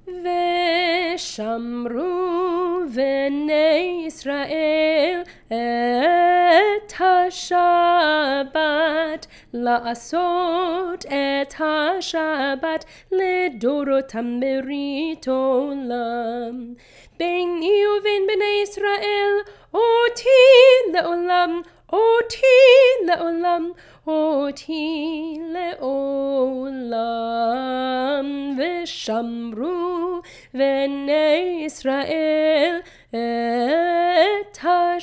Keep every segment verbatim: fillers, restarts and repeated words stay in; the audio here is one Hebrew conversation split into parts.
ושמרו בני ישראל את השבת, לעשות את השבת לדורותם ברית עולם. ביני ובין בני ישראל אותי לעולם, אותי לעולם, אותי לעולם. ושמרו בני ישראל את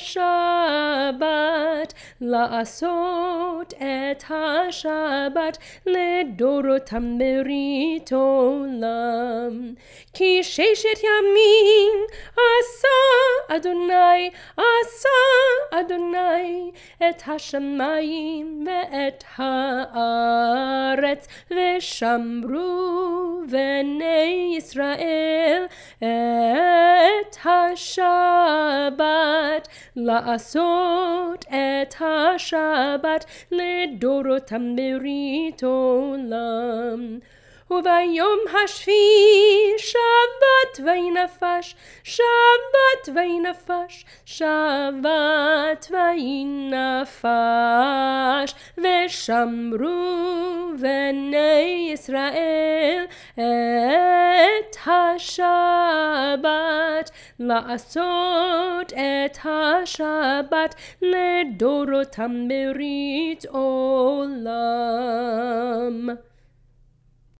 השבת, לעשות את השבת לדורותם ברית עולם. כי ששת ימים עשה אדוני, עשה אדוני את השמיים ואת הארץ, ושמרו בני ישראל את השבת, לעשות את השבת לדורותם ברית עולם. וביום השביעי שבת וינפש, שבת וינפש, שבת וינפש. ושמרו בני ישראל את השבת, לעשות את השבת לדורותם ברית עולם.